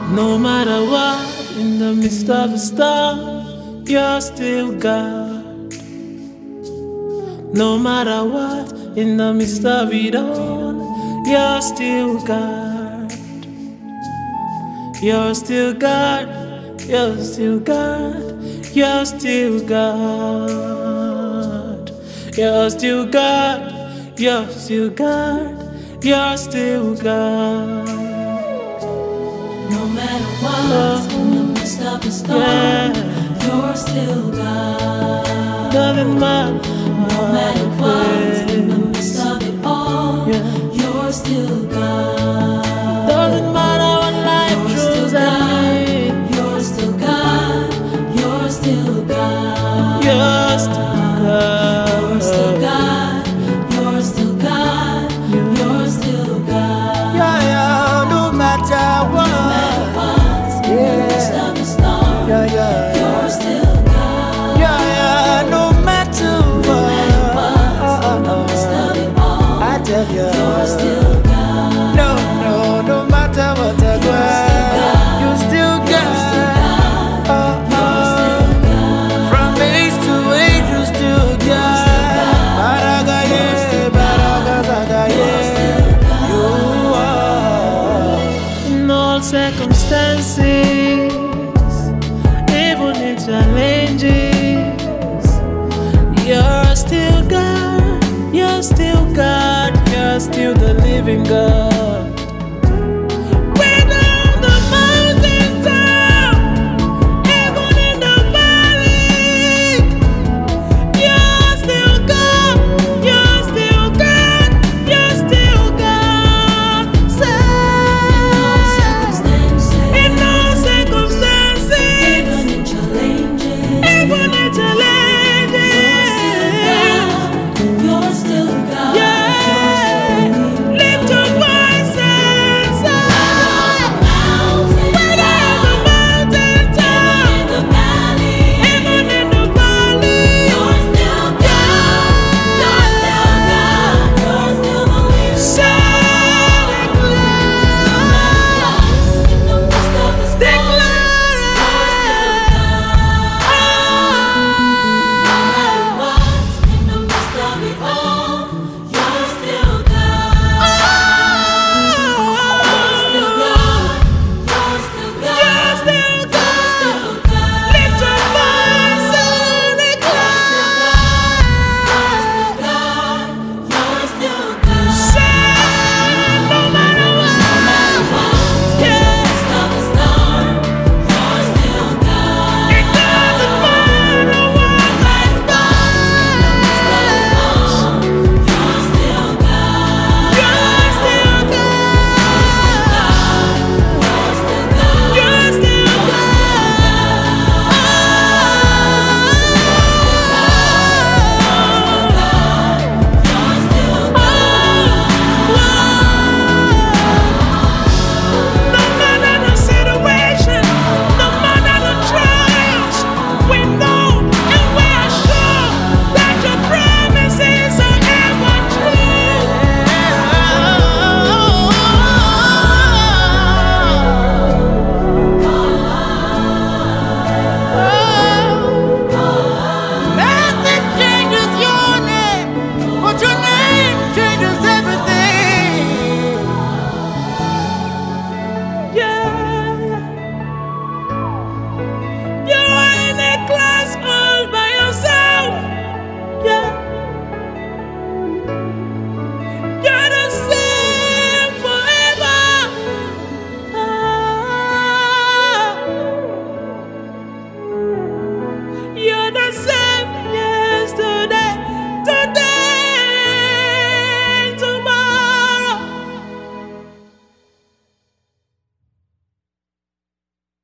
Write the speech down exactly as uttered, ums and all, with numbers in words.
No matter what, in the midst of the storm, you're still God. No matter what, in the midst of it all, you're still God. You're still God. You're still God. You're still God. You're still God. You're still God. You're still God. No matter what, in the midst of the storm, Yeah. you're still God. Doesn't matter. No matter what, in the midst of it all, Yeah. you're still God. Doesn't matter what life You're throws still at God. me. You're still God. You're still God. You're still God. You're still God. You're still God. You're still God. Yeah, yeah, no matter what. No matter what, in the midst of the storm, Yeah, yeah, you're still God. yeah, yeah, no matter No matter what, in the what. midst of it all, I tell you, you're still God. no, no, no matter what I do, you still got. Oh, oh. From age to age, you still got. Baragaye, baragazagaye, you are. In all circumstances, even in challenges, you're still God. You're still God. You're still the living God. Whether on the mountaintop, even in the valley, you're still God. You're still God. You're still God. Say, in all circumstances, Even in challenges, even in challenges, you're still God. yeah. Lift your voice and say, whether on the mountaintop, In the valley, even in the valley, you're still God. You're still God. You're still the leader. say, In the midst of the storm, declare, in the midst of it all, you're still God. You're still God. You're still God. you're still God. Still God. Lift your voice and declare, You're still God. say, no matter what, yeah. Stop the storm. You're still God. It doesn't matter what life does. You're still God. You're still God. You're still No matter the situation, no matter the trials, we know and we are sure that your promises are ever true. Nothing changes your name, but your name changes everything. Yeah, you're in a class all by yourself. Yeah, you're the same forever. Ah, you're the same.